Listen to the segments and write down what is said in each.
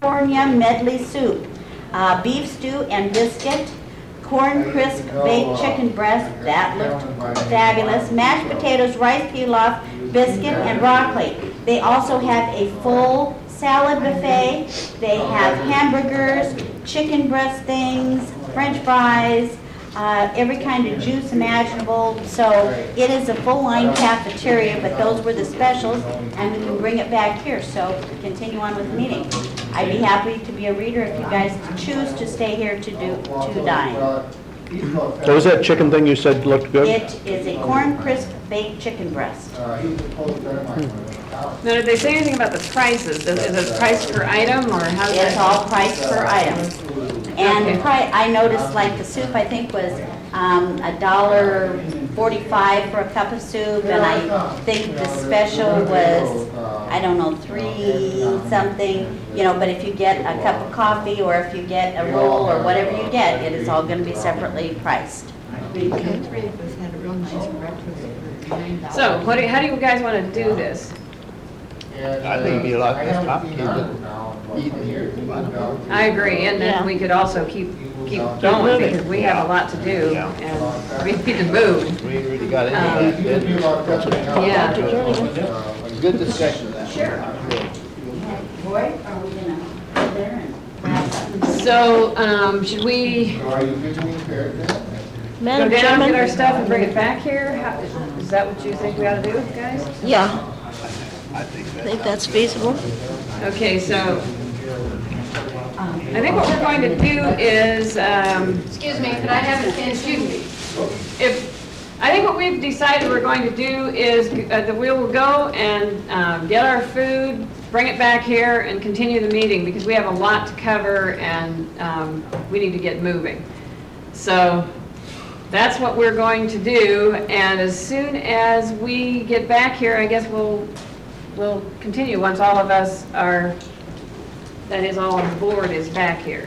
California medley soup, beef stew and biscuit, corn crisp baked chicken breast, that looked fabulous, mashed potatoes, rice pilaf, biscuit, and broccoli. They also have a full salad buffet. They have hamburgers, chicken breast things, french fries, every kind of juice imaginable. So it is a full-line cafeteria, but those were the specials, and we can bring it back here. So continue on with the meeting. I'd be happy to be a reader if you guys choose to stay here to dine. So was that chicken thing you said looked good? It is a corn crisp baked chicken breast. Now, did they say anything about the prices? Is it price per item, or how does It's that? all priced per item. And Okay. I noticed like the soup, I think was $1.45 for a cup of soup, and I think the special was, I don't know, $3 something, you know, but if you get a cup of coffee or if you get a roll or whatever you get, it is all going to be separately priced. Three of us had a real nice breakfast for $9. So, how do you guys want to do this? I think it'd be a lot less complicated eating here. I agree, and then we could also keep going, because we have a lot to do, and we need to move. We ain't really got into that. Yeah. Good discussion of that. Sure. Roy, are we going to go there and grab something? So, should we go Madam down, get our Chairman? stuff, and bring it back here? Is that what you think we ought to do, guys? Yeah. I think that's feasible. Okay, so, I think what we're going to do is, Excuse me, could I have a excuse me, I think what we've decided we're going to do is that we will go and get our food, bring it back here, and continue the meeting, because we have a lot to cover, and we need to get moving. So that's what we're going to do, and as soon as we get back here, I guess we'll continue once all of us are, that is, all on the board is back here.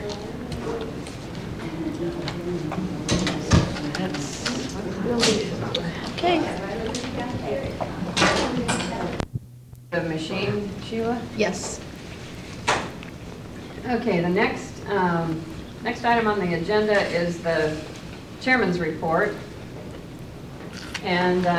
Okay. The machine, Sheila? Yes. Okay, the next item on the agenda is the chairman's report. And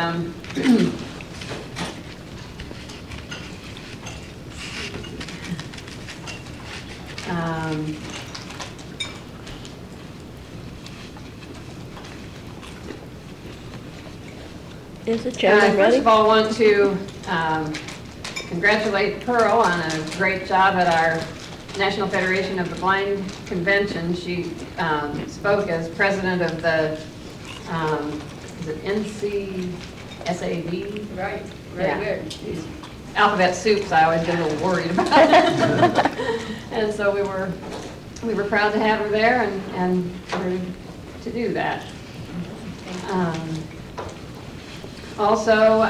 Is the chairman First ready? of all, I want to congratulate Pearl on a great job at our National Federation of the Blind Convention. She spoke as president of the, is it NCSAD? Right, Yeah. very good. These alphabet soups, I always get a little worried about. And so we were proud to have her there and to do that. Also,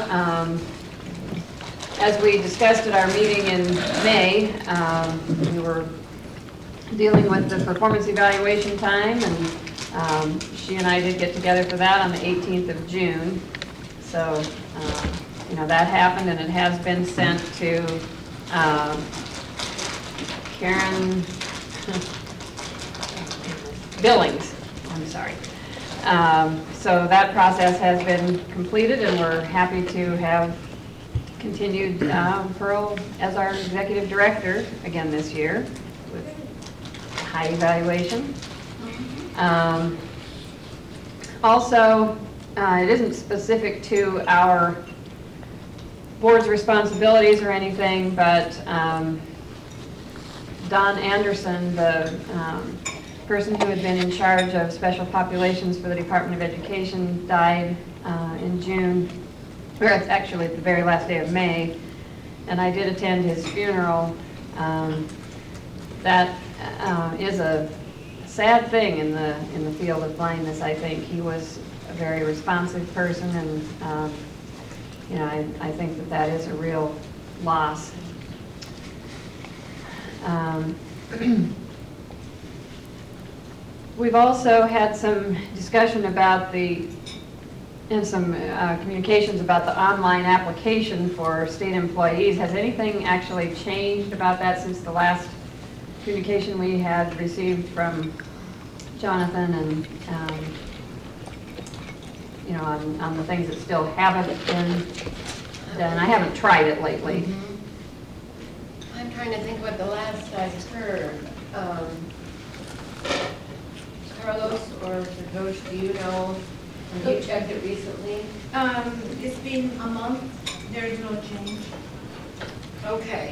as we discussed at our meeting in May, we were dealing with the performance evaluation time, and she and I did get together for that on the 18th of June. So, you know, that happened, and it has been sent to Karen Billings, I'm sorry. So that process has been completed, and we're happy to have continued Pearl as our executive director again this year with high evaluation. Also, it isn't specific to our board's responsibilities or anything, but Don Anderson, the person who had been in charge of special populations for the Department of Education, died in June, or it's actually the very last day of May, and I did attend his funeral. That is a sad thing in the field of blindness, I think. He was a very responsive person, and you know, I think that is a real loss. We've also had some discussion about and some communications about the online application for state employees. Has anything actually changed about that since the last communication we had received from Jonathan and, you know, on the things that still haven't been done. I haven't tried it lately. I'm trying to think what the last I heard. Carlos or Josh, do you know? Have you checked it recently? It's been a month, there is no change. Okay,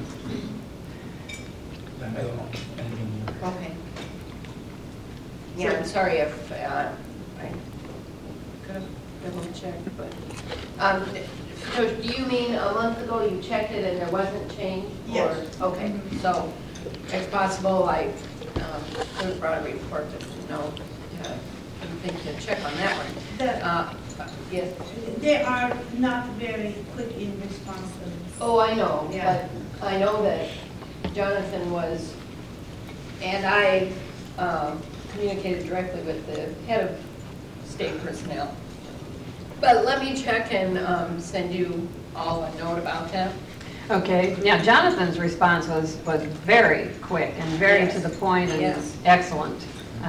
I don't know anything more. okay. Yeah, I'm sorry if I could have double checked, but, so do you mean a month ago you checked it and there wasn't change? Or- Yes. Okay, so it's possible I could have brought a report to know, I think to check on that one. Yes. They are not very quick in responses. Oh, I know, Yeah. but I know that Jonathan was, and I communicated directly with the head of state personnel. But let me check and send you all a note about that. Okay, yeah, Jonathan's response was very quick and very to Yes. the point and Yes. excellent.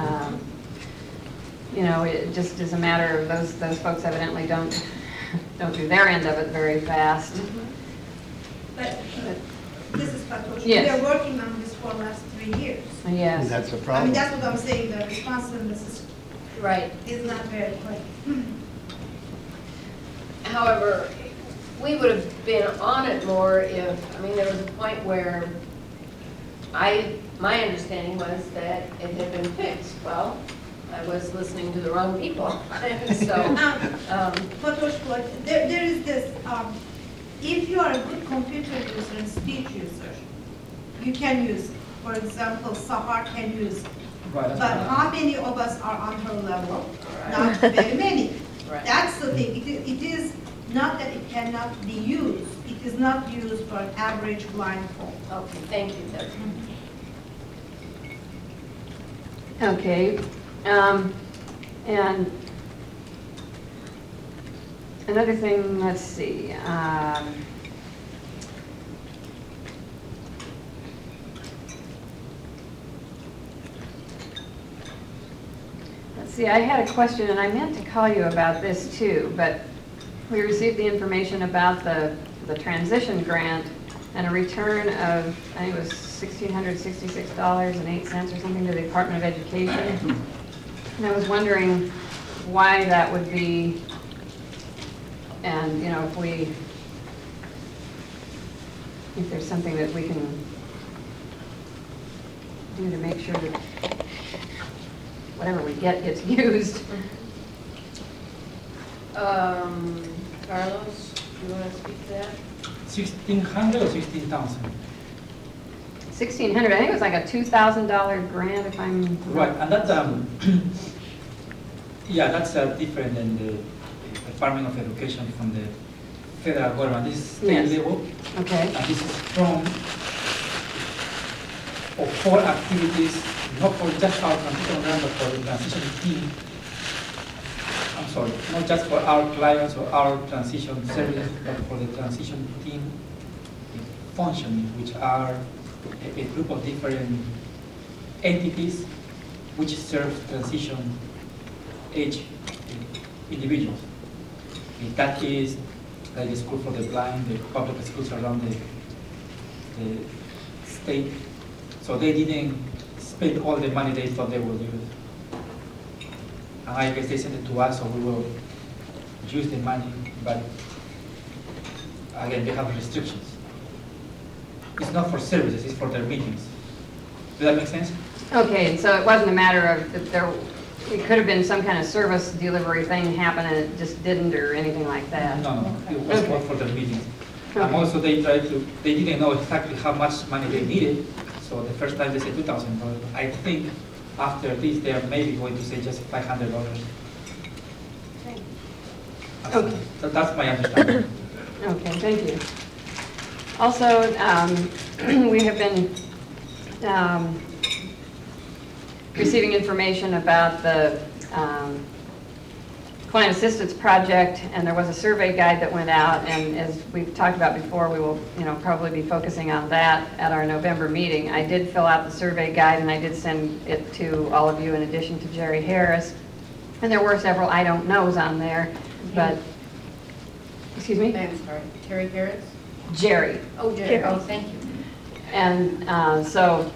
You know, it just is a matter of those folks evidently don't do their end of it very fast. But this is Patosh. Yes. We are working on this for the last 3 years. Yes. That's the I mean, problem. that's what I'm saying, the responsiveness Right. is not very quick. However, we would have been on it more if, I mean, there was a point where my understanding was that it had been fixed. Well, I was listening to the wrong people. So, Patosh, there is this, if you are a good computer user and speech user, you can use it. For example, Sahar can use it. Right, that's But fine. how many of us are on her level? Not very many. Right. That's the thing. It is not that it cannot be used. It is not used for an average blind folk. Okay, thank you, Deb. Okay, and another thing, let's see. Let's see, I had a question, and I meant to call you about this too, but we received the information about the transition grant and a return of, I think it was $1,666.08 or something to the Department of Education. And I was wondering why that would be, and, you know, if there's something that we can do to make sure that whatever we get gets used. Carlos, do you want to speak to that? 1,600 or 16,000? 1,600, I think it was like a $2,000 grant if I'm. Right, and that, yeah, that's different than the Department of Education from the federal government. This is state Yes. level, Okay, and this is from, for activities, not for just our transition grant, but for the transition team. I'm sorry, not just for our clients or our transition service, but for the transition team functioning, which are a group of different entities which serve transition age individuals. That is like the School for the Blind, the public schools around the state. So they didn't spend all the money they thought they would use. And I guess they sent it to us, so we will use the money, but again, they have restrictions. It's not for services, it's for their meetings. Does that make sense? okay, and so it wasn't a matter of that it could have been some kind of service delivery thing happen and it just didn't or anything like that? No, it was Okay. more for their meetings. And Okay. also they didn't know exactly how much money they needed, so the first time they said $2,000. I think after this, they are maybe going to say just $500. Okay. So that's my understanding. Okay, thank you. Also, we have been receiving information about the client assistance project, and there was a survey guide that went out, and as we've talked about before, we will, probably be focusing on that at our November meeting. I did fill out the survey guide, and I did send it to all of you in addition to Jerry Harris. And there were several I don't knows on there, but, excuse me? I'm sorry, Terry Harris? Jerry. Oh, Jerry, oh, thank you. And so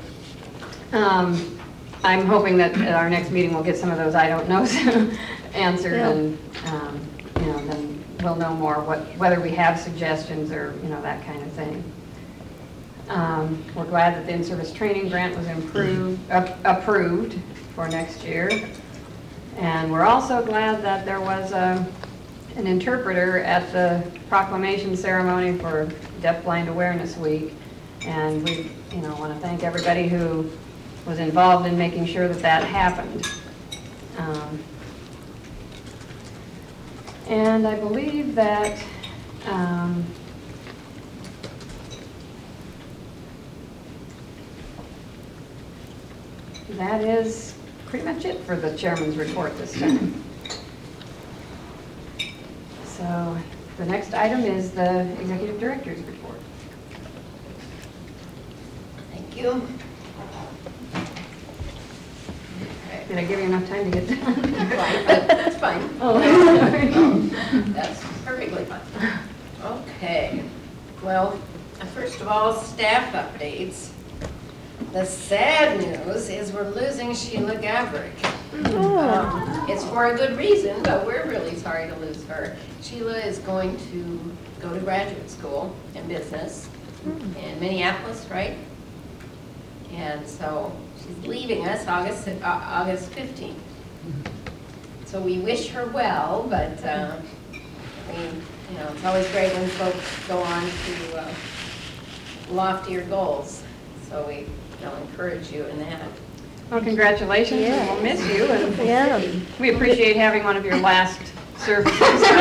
I'm hoping that at our next meeting, we'll get some of those I don't knows answered, Yeah. and, then we'll know more whether we have suggestions or, that kind of thing. We're glad that the in-service training grant was approved for next year. And we're also glad that there was an interpreter at the proclamation ceremony for Deaf Blind Awareness Week. And we, want to thank everybody who was involved in making sure that that happened. And I believe that that is pretty much it for the chairman's report this time. So the next item is the executive director's report. Thank you. Did I give you enough time to get done? That's fine. Oh, That's perfectly fine. Okay, well, first of all, staff updates. The sad news is we're losing Sheila Gavrick. It's for a good reason, but we're really sorry to lose her. Sheila is going to go to graduate school in business in Minneapolis, right? And so she's leaving us August 15th. So we wish her well, but it's always great when folks go on to loftier goals. So we encourage you in that. Well, congratulations, and we'll miss you, and Yeah. we appreciate having one of your last services.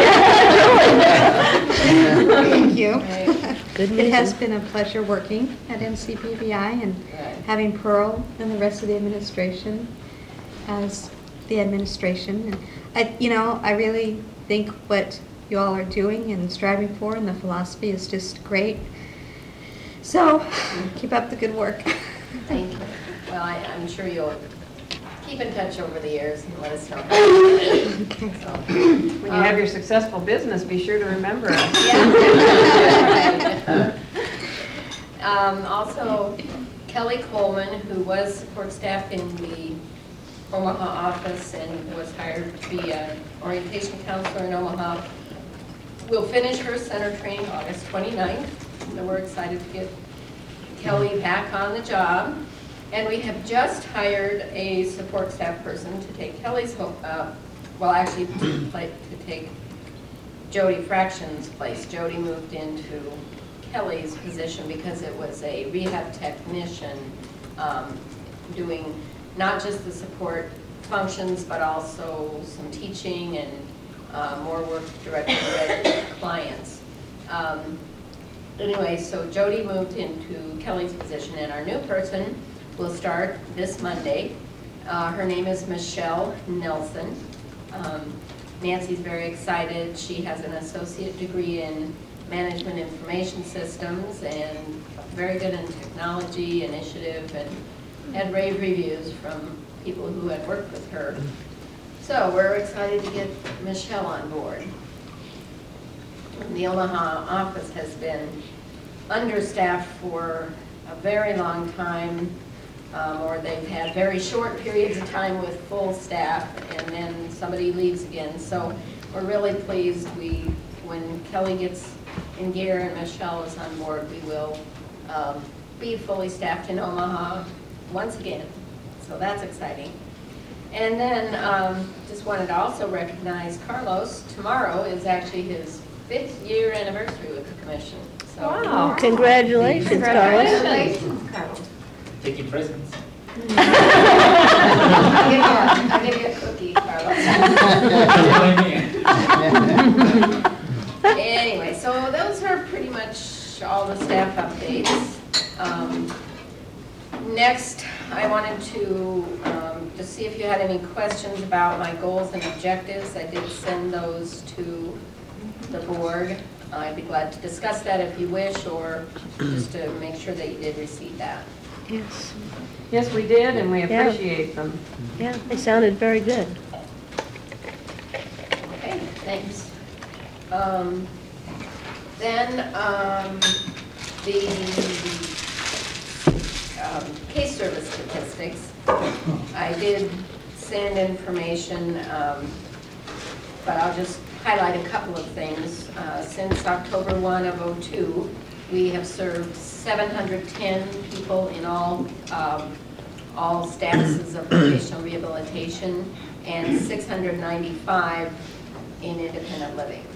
Thank you. Good It has reason. been a pleasure working at NCPBI and Right. having Pearl and the rest of the administration as the administration. And I really think what you all are doing and striving for and the philosophy is just great. So keep up the good work. Thank you. Well, I'm sure you'll keep in touch over the years and let us know. Okay. So, When you have your successful business, be sure to remember us. yeah. Also, Kelly Coleman, who was support staff in the Omaha office and was hired to be an orientation counselor in Omaha, will finish her center training August 29th. So we're excited to get Kelly back on the job. And we have just hired a support staff person to take Kelly's, to take Jody Fraction's place. Jody moved into Kelly's position because it was a rehab technician doing not just the support functions, but also some teaching and more work directly with clients. Anyway, so Jody moved into Kelly's position, and our new person will start this Monday. Her name is Michelle Nelson. Nancy's very excited. She has an associate degree in management information systems and very good in technology initiative, and had rave reviews from people who had worked with her. So we're excited to get Michelle on board. The Omaha office has been understaffed for a very long time, or they've had very short periods of time with full staff, and then somebody leaves again. So we're really pleased. When Kelly gets in gear and Michelle is on board, we will be fully staffed in Omaha once again. So that's exciting. And then just wanted to also recognize Carlos. Tomorrow is actually his 5th year anniversary with the commission. So Wow. Congratulations, Carlos. Congratulations, Carlos. Taking presents. I'll give you a cookie, Carlos. Anyway, so those are pretty much all the staff updates. Next, I wanted to just see if you had any questions about my goals and objectives. I did send those to the board. I'd be glad to discuss that if you wish, or just to make sure that you did receive that. Yes. Yes, we did, and we Yeah. appreciate them. Yeah, they sounded very good. Okay, thanks. Then the case service statistics. I did send information, but I'll just highlight a couple of things. Since October 1 of '02, we have served 710 people in all statuses of vocational rehabilitation and 695 in independent living.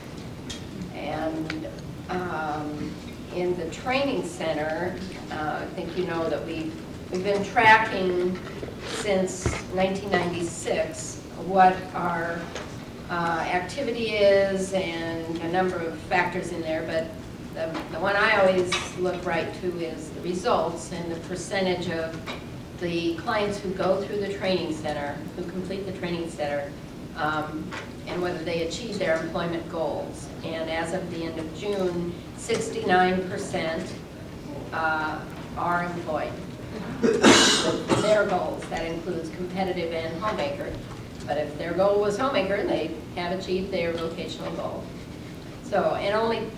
And in the training center, I think you know that we've been tracking since 1996 what our activity is and a number of factors in there, but the one I always look right to is the results and the percentage of the clients who go through the training center, who complete the training center, and whether they achieve their employment goals. And as of the end of June, 69% are employed. Their goals, that includes competitive and homemaker. But if their goal was homemaker, they have achieved their vocational goal. So, and only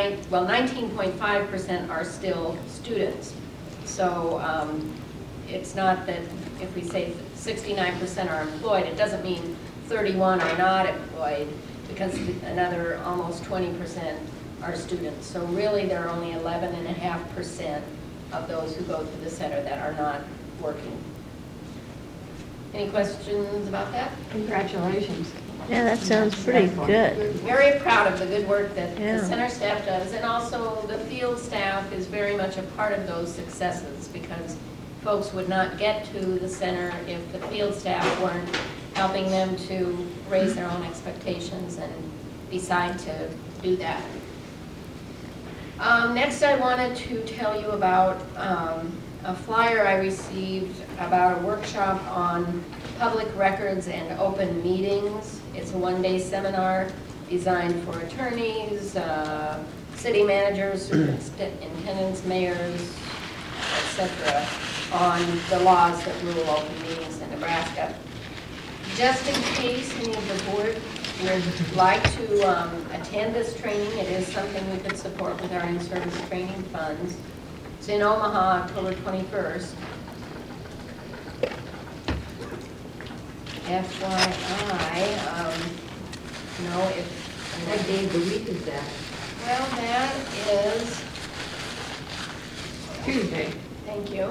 19.5% are still students. So it's not that if we say 69% are employed, it doesn't mean 31 are not employed, because another almost 20% are students. So really there are only 11.5% of those who go through the center that are not working. Any questions about that? Congratulations. Yeah, that sounds pretty good. We're very proud of the good work that Yeah. the center staff does, and also the field staff is very much a part of those successes, because folks would not get to the center if the field staff weren't helping them to raise their own expectations and decide to do that. Next, I wanted to tell you about a flyer I received about a workshop on public records and open meetings. It's a one-day seminar designed for attorneys, city managers, superintendents, mayors, etc., on the laws that rule open meetings in Nebraska. Just in case any of the board would like to attend this training, it is something we could support with our in-service training funds. It's in Omaha, October 21st. FYI, if... What day of the week is that? Well, that is... Tuesday. Thank you.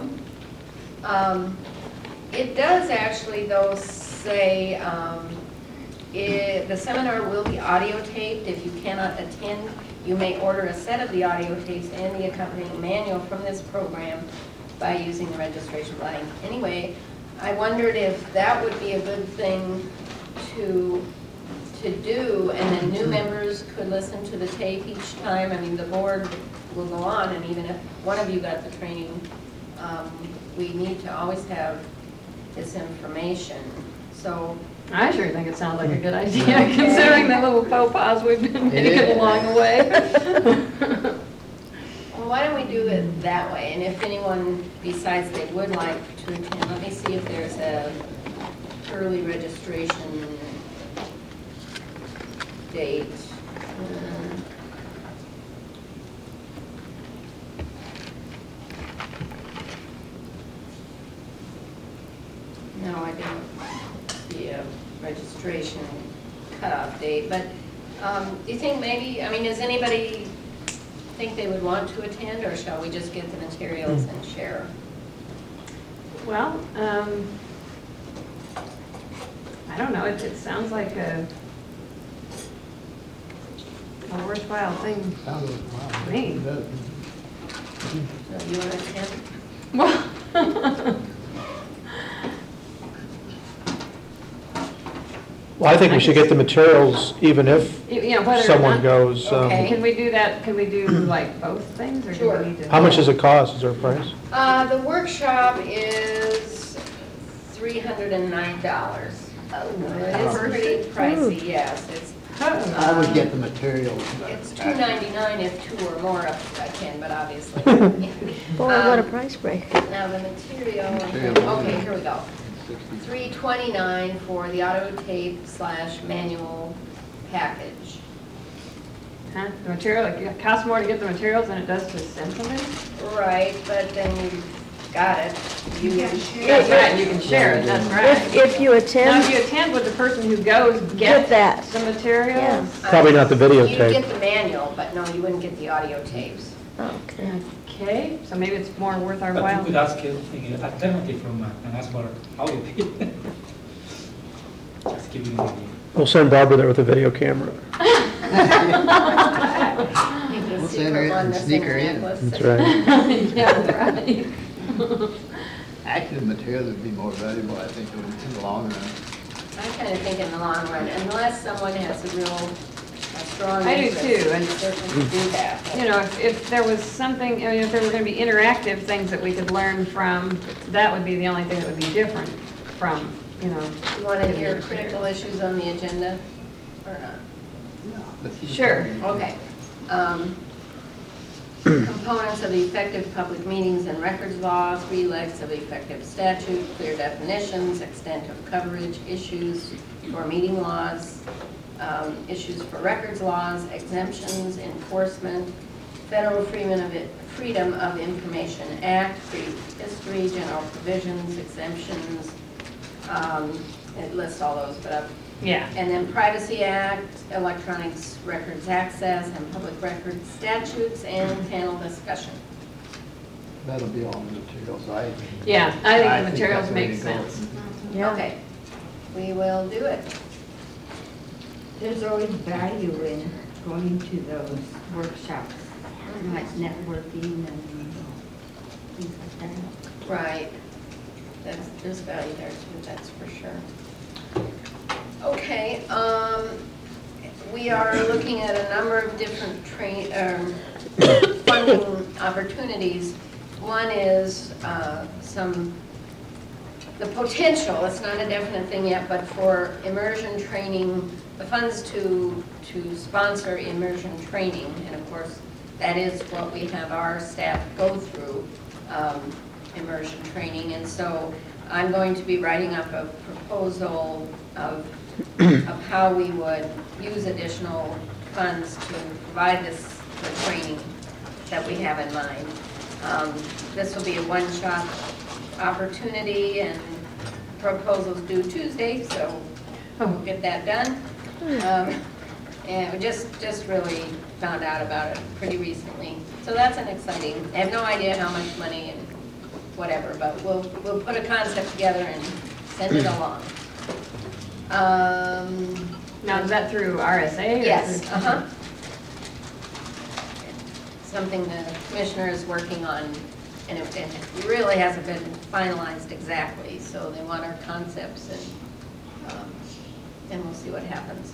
It does actually, though, say the seminar will be audio taped. If you cannot attend, you may order a set of the audio tapes and the accompanying manual from this program by using the registration line. Anyway, I wondered if that would be a good thing to do, and then new members could listen to the tape each time. I mean, the board will go on, and even if one of you got the training, we need to always have this information. So I sure think it sounds like a good idea, considering the little faux pas we've been getting along the way. well, why don't we do it that way? And if anyone decides they would like to attend, let me see if there's a early registration date. No, I didn't see a registration cutoff date, but do you think maybe, does anybody think they would want to attend, or shall we just get the materials and share? Well, I don't know, it sounds like a worthwhile thing to me. So you want to attend? Well, Well, I think we should get the materials even if You know, whether or someone not- goes. Okay. Can we do that, can we do like both things, or do Sure. we need to? How much does it cost? Is there a price? The workshop is $309. It's pretty pricey, yes. I would get the materials. It's $299 if two or more can, but obviously. Boy, what a price break. Now the material, okay, here we go. $329 for the auto tape / manual package. Huh? The material, it costs more to get the materials than it does to send somebody? Right, but then you got it. You can share. That's right, you can share it, that's right. If you Now, if attend, you attend with the person who goes, get get that. the materials? Probably not the You videotape. get the manual, but no, you wouldn't get the audio tapes. Okay. Okay, so maybe it's more worth our But you while. could ask an alternative from and ask for audio tape. Just give you an idea. We'll send Barbara there with a video camera. We'll send her in and sneak her in. That's right. Yeah, right. Actually, the materials would be more valuable, I think, in the long run. I kind of think in the long run, unless someone has a strong I do interest, too, and- certainly do that. You know, if there was something, I mean, if there were going to be interactive things that we could learn from, that would be the only thing that would be different from, you know. You want to hear critical issues on the agenda or not? Sure. Okay. Components of effective public meetings and records law, 3 legs of effective statute, clear definitions, extent of coverage, issues for meeting laws, issues for records laws, exemptions, enforcement, Federal Freedom of Information Act, history, general provisions, exemptions. It lists all those, but Yeah. and then Privacy Act, Electronics Records Access, and Public Records Statutes, and panel discussion. That'll be all the materials, Yeah, I think the that's materials the way make to go. sense. Yeah. Okay, we will do it. There's always value in going to those workshops, like networking and things like that. Right. There's value there too, that's for sure. Okay, we are looking at a number of different funding opportunities. One is the potential, it's not a definite thing yet, but for immersion training, the funds to sponsor immersion training, and of course, that is what we have our staff go through, immersion training, and so I'm going to be writing up a proposal of how we would use additional funds to provide the training that we have in mind. This will be a one-shot opportunity, and proposals due Tuesday, so we'll get that done. And we just really found out about it pretty recently. So that's an exciting, I have no idea how much money and whatever, but we'll put a concept together and send it along. Now, is that through RSA? or Yes, through- Something the commissioner is working on, and it really hasn't been finalized exactly, so they want our concepts, and we'll see what happens.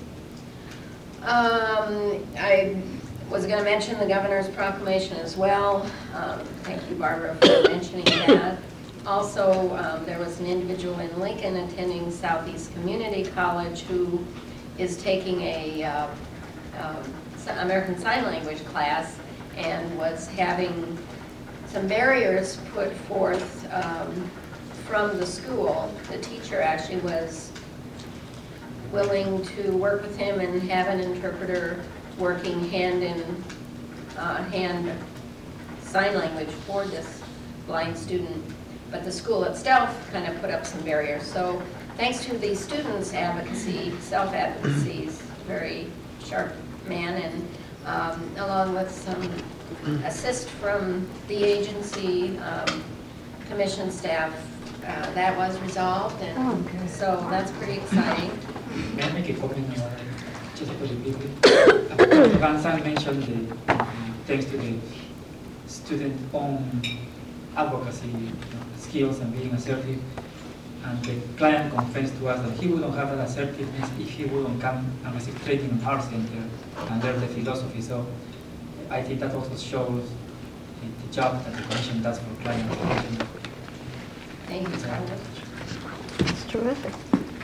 I was going to mention the governor's proclamation as well. Thank you, Barbara, for mentioning that. Also, there was an individual in Lincoln attending Southeast Community College who is taking a American Sign Language class and was having some barriers put forth from the school. The teacher actually was willing to work with him and have an interpreter working hand in hand sign language for this blind student. But the school itself kind of put up some barriers. So thanks to the students' advocacy, self-advocacy, he's a very sharp man, and along with some assist from the agency, commission staff, that was resolved, and so that's pretty exciting. May I make a comment just for the people? Van San mentioned thanks to the student-owned advocacy skills and being assertive. And the client confessed to us that he wouldn't have that assertiveness if he wouldn't come and receive training in our center and learn the philosophy. So I think that also shows the job that the commission does for clients. Thank you, Sandra. It's terrific.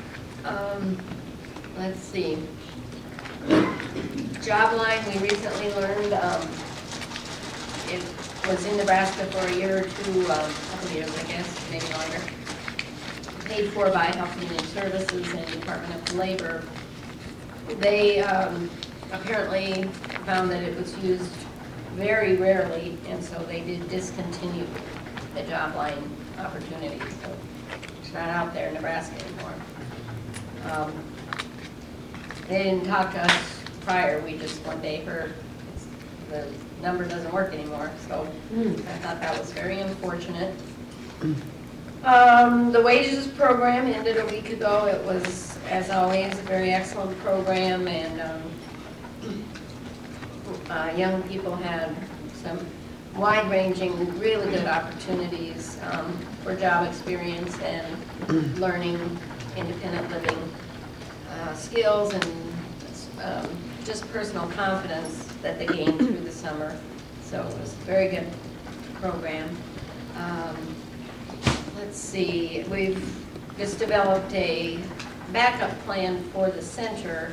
Let's see. Job line, we recently learned, it was in Nebraska for a year or two, a couple of years, I guess, maybe longer. Paid for by Health and Human Services and Department of Labor. They apparently found that it was used very rarely, and so they did discontinue the job line opportunity. So it's not out there in Nebraska anymore. They didn't talk to us prior, we just one day heard the number doesn't work anymore, so I thought that was very unfortunate. The wages program ended a week ago. It was, as always, a very excellent program, and young people had some wide-ranging, really good opportunities for job experience and learning independent living skills and just personal confidence that they gained through the summer. So it was a very good program. Let's see, we've just developed a backup plan for the center.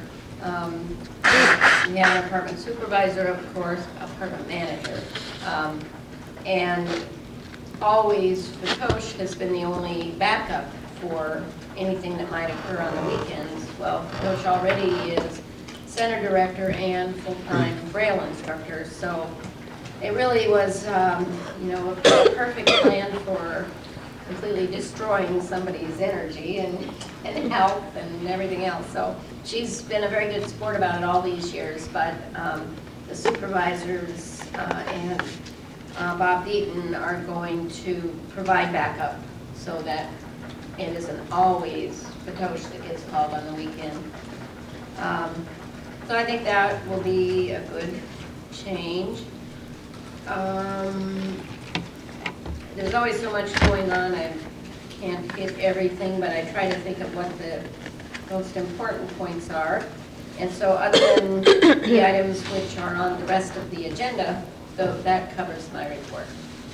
We have an apartment supervisor, of course, apartment manager. And always Fatosh has been the only backup for anything that might occur on the weekends. Well, Fatosh already is center director and full-time Braille instructor, so it really was, you know, a perfect plan for completely destroying somebody's energy and health and everything else. So she's been a very good sport about it all these years, but the supervisors and Bob Deaton are going to provide backup so that it isn't always Fatosh that gets called on the weekend. So I think that will be a good change. There's always so much going on, I can't hit everything, but I try to think of what the most important points are. And so other than the items which are on the rest of the agenda, so that covers my report.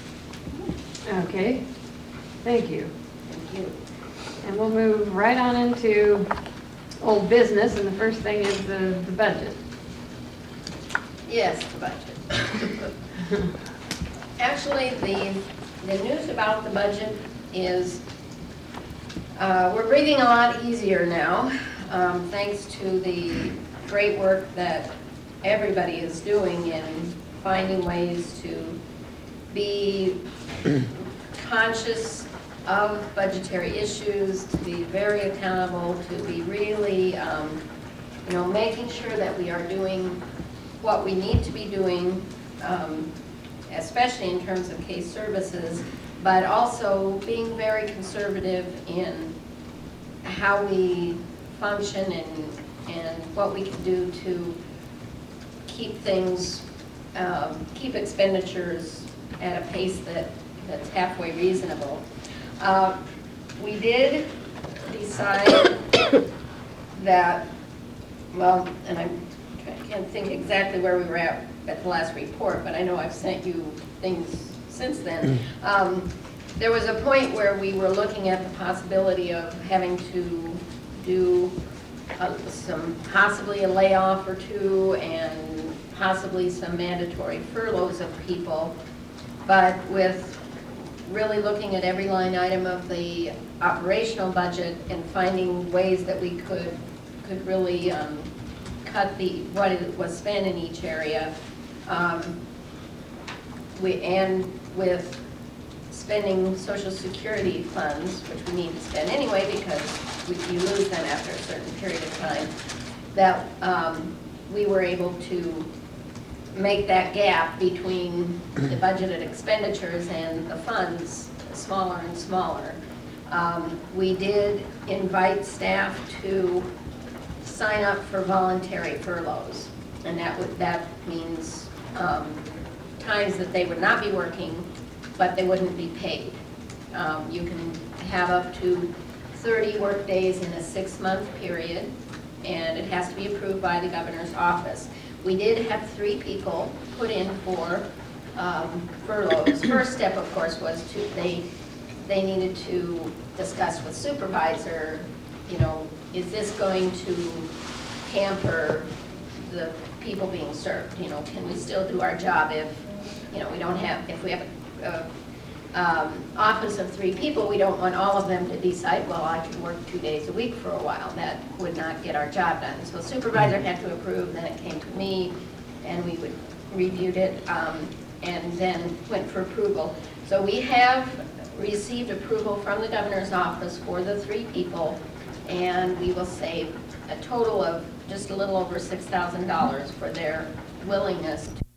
Okay, thank you. Thank you. And we'll move right on into old business, and the first thing is the budget. Yes, the budget. Actually, the news about the budget is we're breathing a lot easier now, thanks to the great work that everybody is doing in finding ways to be conscious of budgetary issues, to be very accountable, to be really, you know, making sure that we are doing what we need to be doing, especially in terms of case services, but also being very conservative in how we function and what we can do to keep things, keep expenditures at a pace that's halfway reasonable. We did decide that, well, and I can't think exactly where we were at the last report, but I know I've sent you things since then. There was a point where we were looking at the possibility of having to do possibly a layoff or two and possibly some mandatory furloughs of people, but with really looking at every line item of the operational budget and finding ways that we could really cut what it was spent in each area. And with spending Social Security funds, which we need to spend anyway because you lose them after a certain period of time, that we were able to make that gap between the budgeted expenditures and the funds smaller and smaller. We did invite staff to sign up for voluntary furloughs, and that means times that they would not be working, but they wouldn't be paid. You can have up to 30 workdays in a 6-month period, and it has to be approved by the governor's office. We did have 3 people put in for furloughs. First step, of course, was they needed to discuss with supervisor, you know, is this going to hamper the people being served? You know, can we still do our job if, you know, we don't have, if we have a office of 3 people, we don't want all of them to decide, well, I can work 2 days a week for a while. That would not get our job done. So supervisor had to approve, then it came to me, and we reviewed it, and then went for approval. So we have received approval from the governor's office for the 3 people, and we will save a total of just a little over $6,000 for their willingness to